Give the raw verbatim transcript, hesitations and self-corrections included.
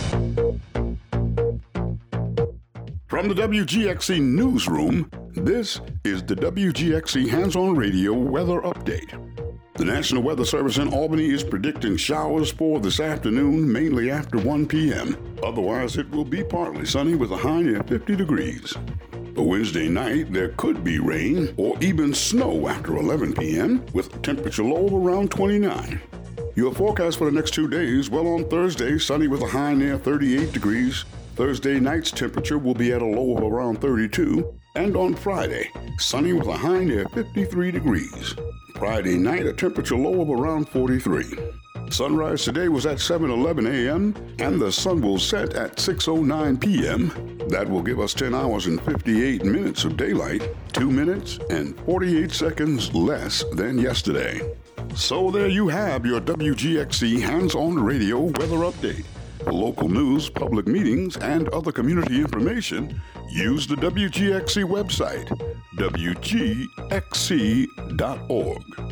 From the W G X C Newsroom, this is the W G X C Hands-On Radio Weather Update. The National Weather Service in Albany is predicting showers for this afternoon, mainly after one p.m. Otherwise, it will be partly sunny with a high near fifty degrees. For Wednesday night, there could be rain or even snow after eleven p.m. with a temperature low of around twenty-nine. Your forecast for the next two days, well, on Thursday, sunny with a high near thirty-eight degrees. Thursday night's temperature will be at a low of around thirty-two. And on Friday, sunny with a high near fifty-three degrees. Friday night, a temperature low of around forty-three. Sunrise today was at seven eleven a.m. and the sun will set at six oh nine p.m. That will give us ten hours and fifty-eight minutes of daylight, two minutes and forty-eight seconds less than yesterday. So there you have your W G X C Hands-On Radio Weather Update. For local news, public meetings, and other community information, use the W G X C website, W G X C dot org.